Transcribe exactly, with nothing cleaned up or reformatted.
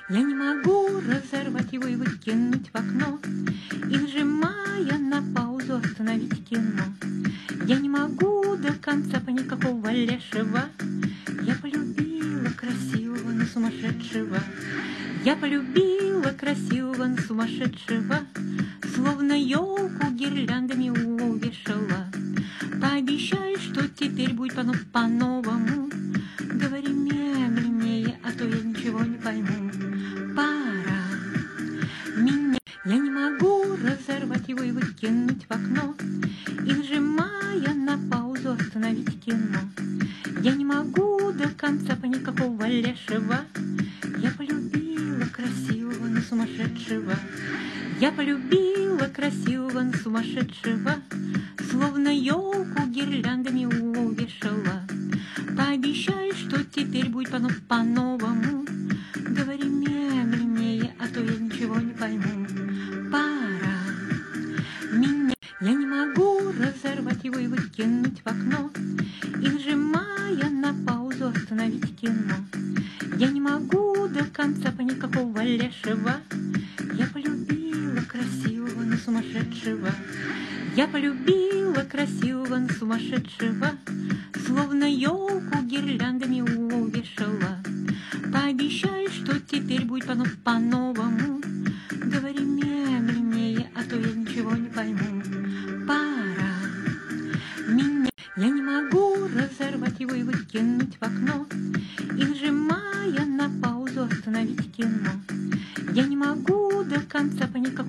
Я не могу разорвать его и выкинуть в окно, и, нажимая на паузу, остановить кино. Я не могу до конца понять, какого лешего я полюбила красивого, но сумасшедшего. Я полюбила красивого, но сумасшедшего, словно елку гирляндами увешала. Пообещай, что теперь будет по-новому. Говори медленнее, а то я ничего не пойму. Пора меня. Я не могу разорвать его и выкинуть в окно, и, нажимая на паузу, остановить кино. Я не могу до конца понять, какого лешего я полюбила красивого, но сумасшедшего. Я полюбила красивого, но сумасшедшего, словно елку гирляндами увешала. Пообещай, что теперь будет по-новому. Говори медленнее, а то я ничего не пойму. Пора меня. Я не могу разорвать его и выкинуть в окно, и, нажимая на паузу, остановить кино. Я не могу до конца понять, какого лешего я полюбила красивого, но сумасшедшего. Я полюбила красивого, но сумасшедшего, словно елку гирляндами увешала. Пообещай, что теперь будет по-новому. Говори медленнее, а то я ничего не пойму. Пора меня. Я не могу разорвать его и выкинуть в окно,